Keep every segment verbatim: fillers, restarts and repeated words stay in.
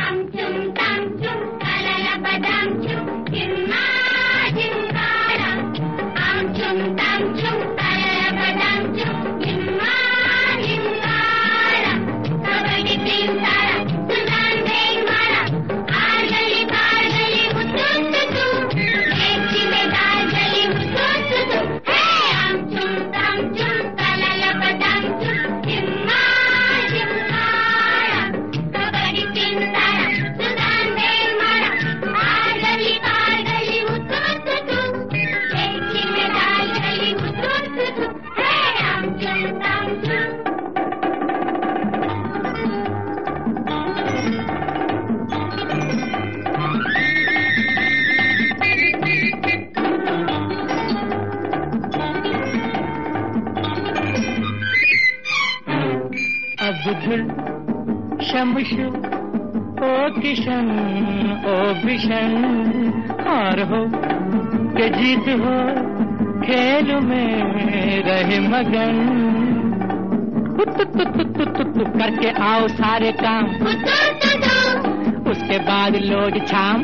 बुधुल शमशु ओ किशन ओ बिशन, हार हो के जीत हो खेल में रहे मगन। करके आओ सारे काम, उसके बाद लोड छाम।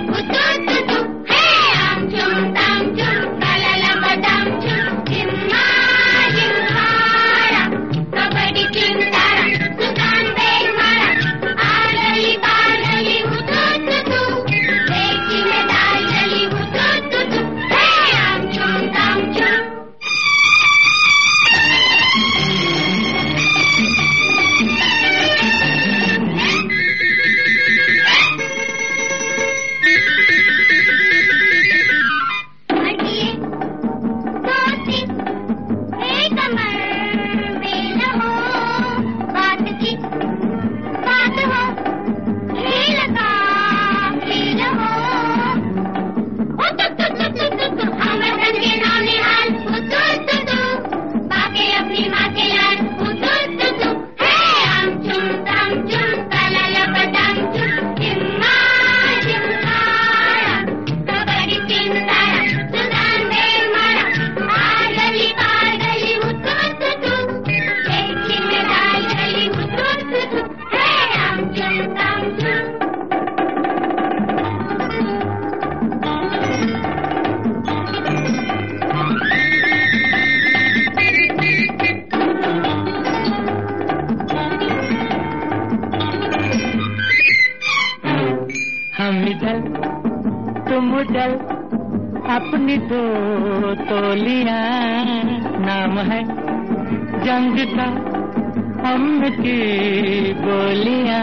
हम इधर तुम उधर अपनी दो तोलियां, नाम है जंग का हम की गोलियां।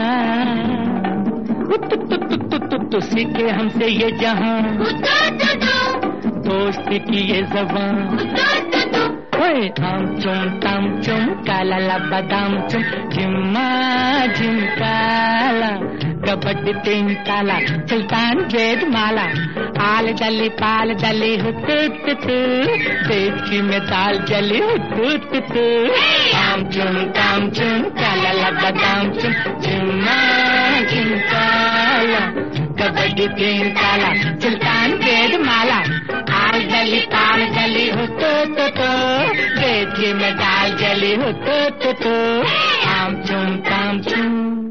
तो सीखे हमसे ये जहां, दोस्ती की ये ज़बान। आम चुम ताम चुम काला ला बादाम चुम, झिम्मा झिम काला कबड्डी तीन ताला सुल्तान वेद माला। आल दली पाल दली हुतुत देवकी में दाल जली हुतुत। आम चुम ताम चुम काला ला बादाम चुम, झिम्मा झिम काला कबड्डी तीन ताला सुल्तान वेद माला। आल दली पाल दली हुतुत देवकी में दाल जली हुतुत। आम चुम ताम चुम।